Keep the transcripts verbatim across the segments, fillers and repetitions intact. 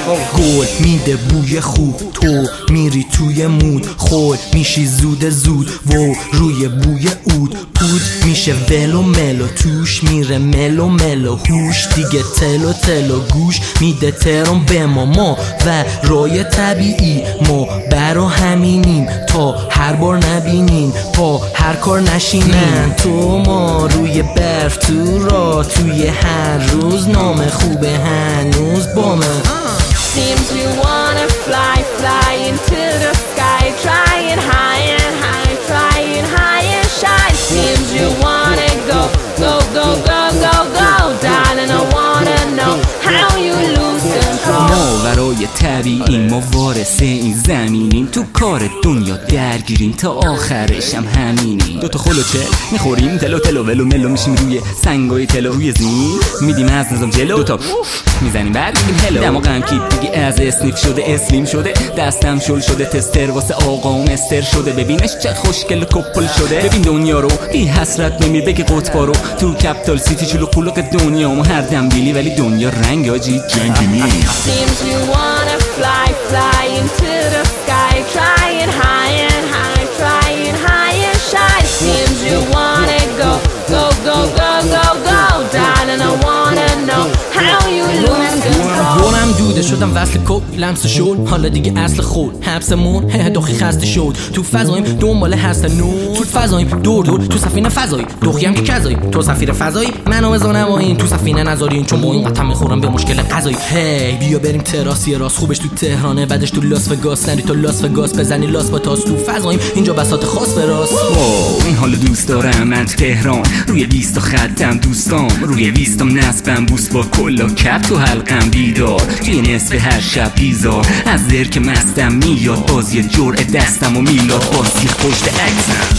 گل میده بوی خوب، تو میری توی مود، خود میشی زود زود و روی بوی عود. پود میشه ولو ملو، توش میره ملو ملو، هوش دیگه تلو تلو، گوش میده ترم به ما. ما و رای طبیعی ما برا همینیم، تا هر بار نبینین پا هر کار نشینن. تو ما روی برف تو را، توی هر روز نام خوبه هنوز با من. Seems you wanna fly, fly into the sky, trying high and high, trying high and shy. Seems you wanna go, go, go, go, go, go, darling, I wanna know how you lose control. ما ورای طبیعی، ما وارث این زمینیم، تو کار دنیا درگیریم تا آخرش هم همینیم. دوتا خلو چل میخوریم تلو تلو ولو ملو، میشیم روی سنگای تلو، روی زمین میدیم از نظام جلو، دوتا میزنیم بعد میگیم هلو. دماغم کیپ دیگه از اسنیف شده، اسلیم شده، دستم شل شده، تستر واسه آقا مستر شده. ببینش چه خوشگل کپل شده، ببین دنیا رو بی حسرت نمی بگی قطبا رو. تو کپتال سیتی چلو قلق دنیا ما هر دم بیلی، ولی دنیا رنگ آجی جنگی نیست. Seems you wanna fly, fly into the sky, trying high and high, trying high and shy. Seems you wanna go, go, go, go, go, go, darling, I wanna know how you lose control. دورم دوده شدم وصل کل لمس شد، حالا دیگه اصل خود حبسمون هه دخی خسته شد. تو فضاییم دنبال هست نو، تو فضاییم دور دور، تو سفینه فضایی دخی هم که کذایی. تو سفیر فضایی منو بزنم، تو سفینه نذارین چون با این قطعه میخورم به مشکل قضایی. هی بیا بریم تراسی راست، خوبش تو تهرانه، بعدش تو لاس وگاس، نری تو لاس وگاس بزنی لاس با تاس. تو فضاییم اینجا بساط خاص به راست. واو این حالو دوست دارم من تو تهران، روی بیست خطم دوستام، روی بیستم نصبم بوس با کلا کپ، تو حلقم بیدار، توی نصف هر شب بیزار. از در که مستم میاد بازی جرعه دستم و میلاد، بازی پشت عکسم.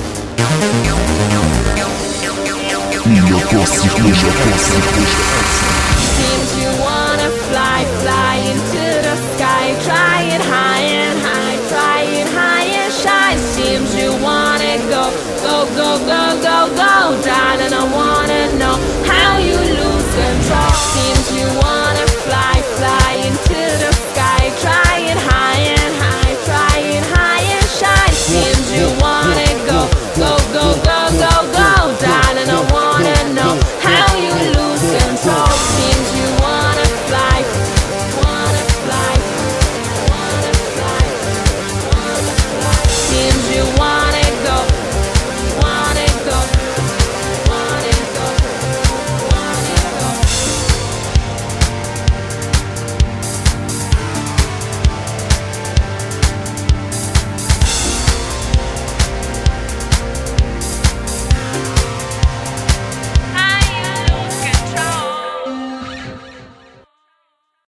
Io posso, io posso, io posso.